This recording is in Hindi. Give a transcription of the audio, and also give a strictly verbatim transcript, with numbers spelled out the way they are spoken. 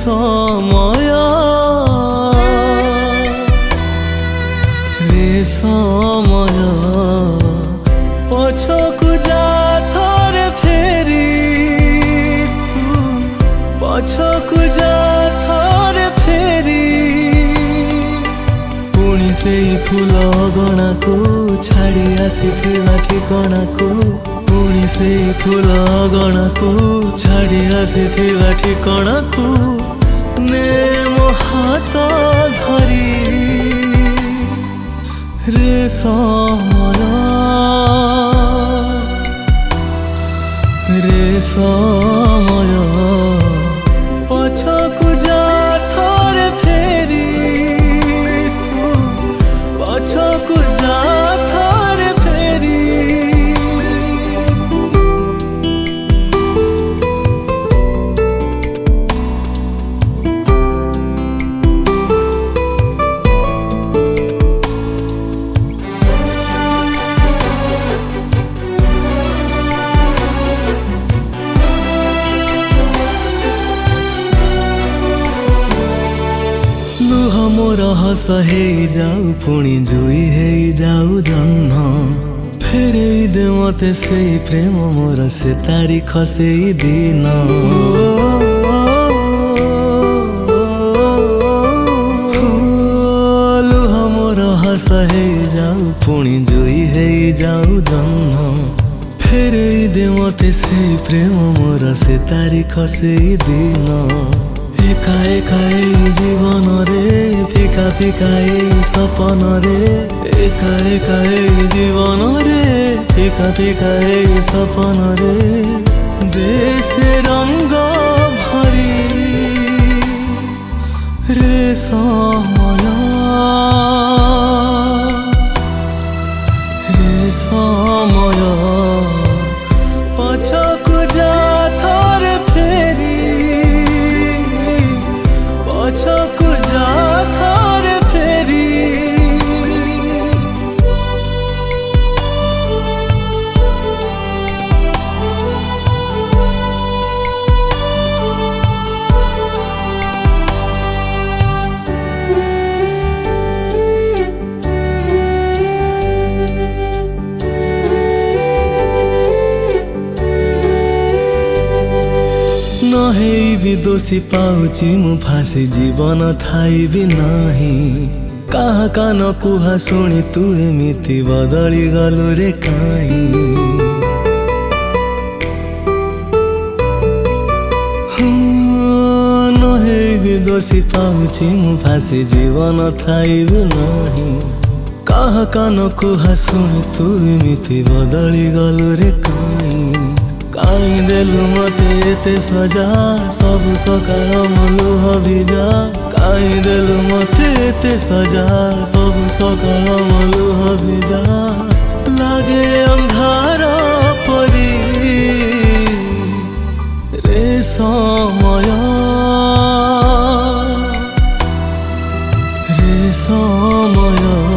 समय रे समय पछकु जा थरे फेरी तू पछकु जा थरे फेरी पुणी से फूल गणा को छाड़ी आसीथिला ठिकणा को पुणी से फूल गणा को छाड़ी आसीथिला ठिकणा को ने मो हाथ धरी रे समय रे समय पछकु जा थरे फेरी तू पछकु जा थरे फेरी मोर हस हे जाऊ पुणी जुई हे जाऊ जन्म फेरे दे मते से प्रेम मोर से तारीख से दिन लुह मोर हस हे जाऊ पुणी जुई हे जाऊ जन्म फेरे दे मते से प्रेम मोर से तारीख से दिन एका एका जीवन रे फिका फिका सपन रे एका एका जीवन रे फिका फिका सपन रे देश रंग भरी रे समय रे समय पछकु जा थरे फेरी पछकु जा थरे फेरी नहे भी दोषी पाउची मु फांसी जीवन थाई भी नहीं कहा कान कुहा शुणी तू एमिति बदली गलु रे काई नहे भी दोषी पाउची मु फांसी जीवन थाई भी नहीं कहा कान कुहा शुणी तू एमिति बदली गलु रे काई काई देलु मते एते सजा सब सकाळ मो लुह भिजा काई देलु मते एते सजा सब सकाळ मो लुह भिजा लागे अंधार परी रे समय रे समय